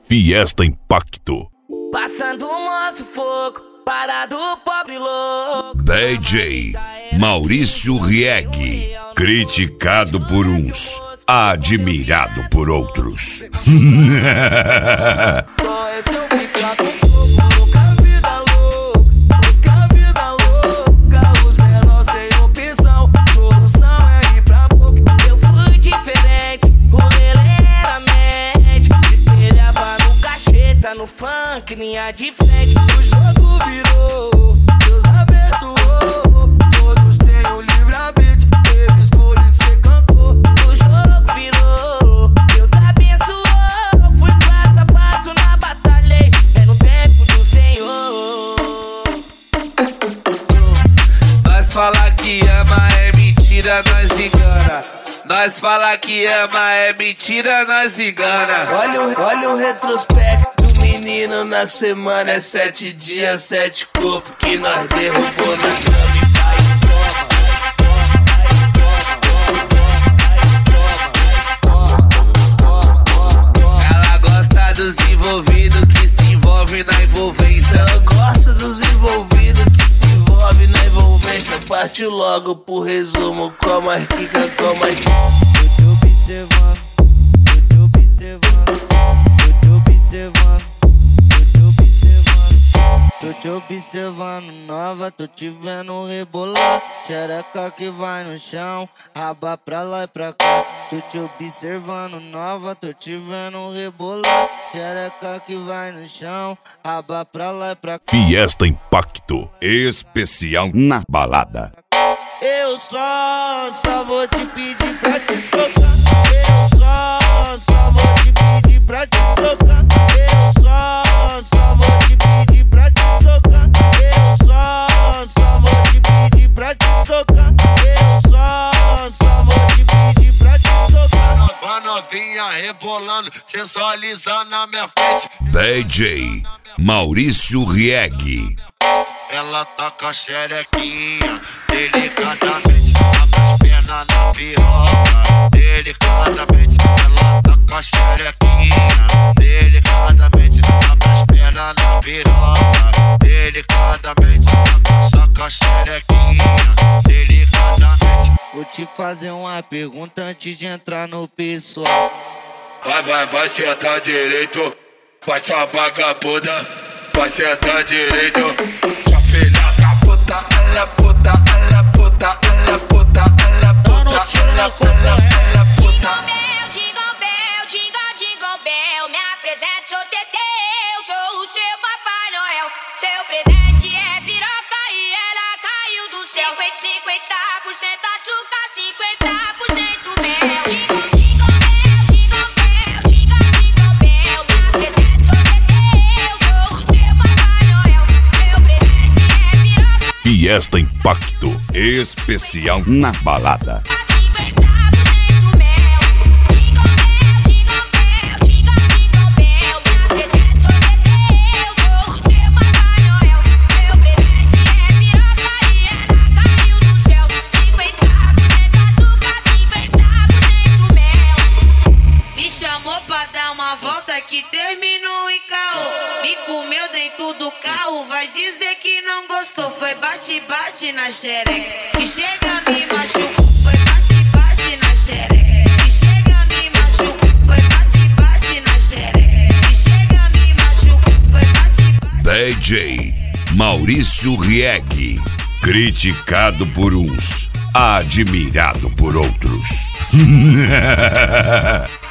Fiesta Impacto. Passando o nosso fogo, parado pobre louco. DJ Maurício Rieg, criticado por uns, admirado por outros. No funk, linha de frente, o jogo virou, Deus abençoou. Todos têm o livre-arbítrio, teve escolha e cê cantou. O jogo virou, Deus abençoou. Fui passo a passo na batalha, é no tempo do Senhor. Nós fala que ama é mentira, nós engana. Nós fala que ama é mentira, nós engana. Olha o retrospecto. Menino, na semana é 7 dias, 7 corpos que nós derrubou na cama. Ela gosta dos envolvidos que se envolvem na envolvência. Ela gosta dos envolvidos que se envolvem na envolvência. Partiu logo pro resumo, com mais quica, com mais... Tô te observando, tô te observando, nova, tô te vendo rebolar. Xereca que vai no chão, raba pra lá e pra cá. Tô te observando, nova, tô te vendo rebolar. Xereca que vai no chão, raba pra lá e pra cá. Fiesta Impacto. Especial na balada. Eu só vou te pedir pra te socar. Eu só vou te pedir pra te socar. Eu só vou te pedir pra te socar. Eu só vou te pedir pra te socar. Eu só vou te pedir pra te socar. Uma novinha rebolando, sensualizando na minha frente. DJ Maurício Rieg. Ela tá com a xerequinha, delicadamente, abre as pernas na piroca, delicadamente. Ela tá com a xerequinha, delicadamente, abre as pernas na piroca, delicadamente. Só com a xerequinha, delicadamente. Vou te fazer uma pergunta antes de entrar no pessoal. Vai sentar direito, vai sua vagabunda. Vai sentar direito. Sua filha da puta, ela é puta, ela é puta, ela é puta, ela é puta, ela é puta, ela é puta. Jingle bell, jingle bell, me apresento, sou Teteu, sou o seu Papai Noel. Seu presente é piroca e ela caiu do céu. 50% açúcar, 50% mel. Jingle bell, me apresento, sou Teteu, sou o seu Papai Noel. Seu presente é piroca. Fiesta Impacto. Especial na balada. Que terminou em caô, me comeu dentro do carro, vai dizer que não gostou. Foi bate-bate na xereca, que chega me machucou. Foi bate-bate na xereca, que chega me machucou. Foi bate-bate na xereca, que chega me machucou. Foi bate-bate. DJ Maurício Rieg, criticado por uns, admirado por outros.